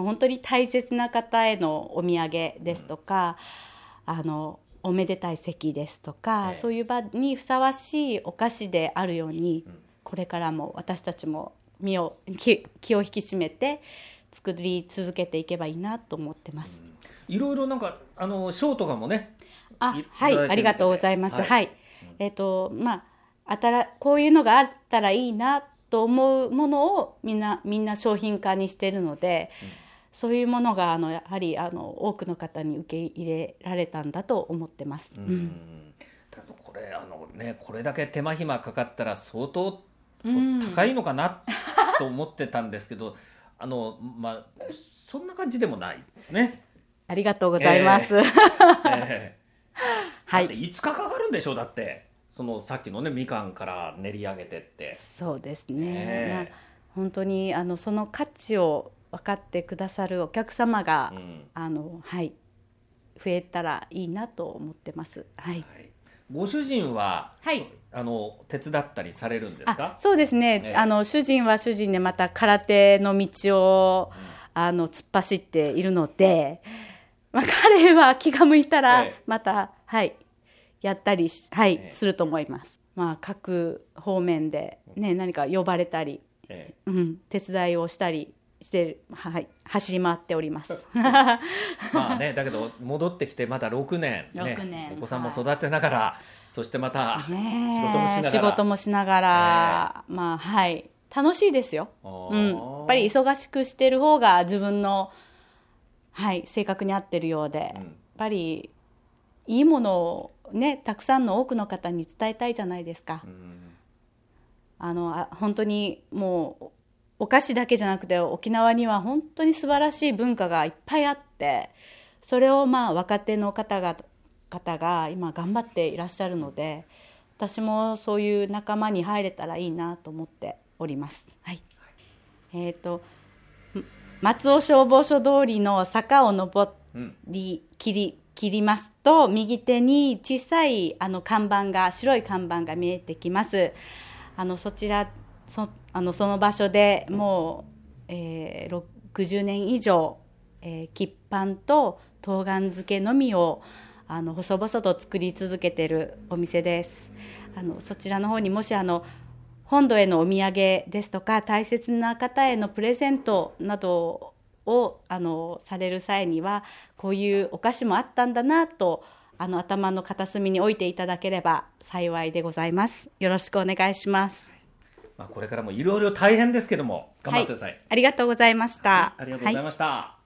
本当に大切な方へのお土産ですとか、おめでたい席ですとか、そういう場にふさわしいお菓子であるように、これからも私たちも気を引き締めて作り続けていけばいいなと思ってます。 いろいろなんか賞とかもね。 はい、ありがとうございます。はい、こういうのがあったらいいなと思うものをみんな商品化にしているので、そういうものがやはり多くの方に受け入れられたんだと思ってます。 ただこれこれだけ手間暇かかったら相当高いのかなと思ってたんですけど、そんな感じでもないですね。 ありがとうございます。はい。 だって5日かかるんでしょう。だってさっきのねみかんから練り上げてって。 そうですね。本当にその価値を分かってくださるお客様が、増えたらいいなと思ってます。はい。 ご主人は、手伝ったりされるんですか？ そうですね。主人は主人でまた空手の道を、突っ走っているので、彼は気が向いたらまた、やったりすると思います。各方面でね、何か呼ばれたり、手伝いをしたりして走り回っております。 だけど戻ってきてまだ6年、お子さんも育てながら、そしてまた仕事もしながら、楽しいですよ。やっぱり忙しくしてる方が自分の、性格に合ってるようで、やっぱりいいものをね、たくさんの多くの方に伝えたいじゃないですか。本当にもうお菓子だけじゃなくて、沖縄には本当に素晴らしい文化がいっぱいあって、それを若手の方が今頑張っていらっしゃるので、私もそういう仲間に入れたらいいなと思っております。松尾消防署通りの坂を上り切りますと、右手に小さい白い看板が見えてきます。その場所でもう、60年以上、喫飯と冬瓜漬けのみを細々と作り続けているお店です。そちらの方にもし本土へのお土産ですとか、大切な方へのプレゼントなどをされる際には、こういうお菓子もあったんだなと頭の片隅に置いていただければ幸いでございます。よろしくお願いします。 これからもいろいろ大変ですけども頑張ってください。 ありがとうございました。 ありがとうございました。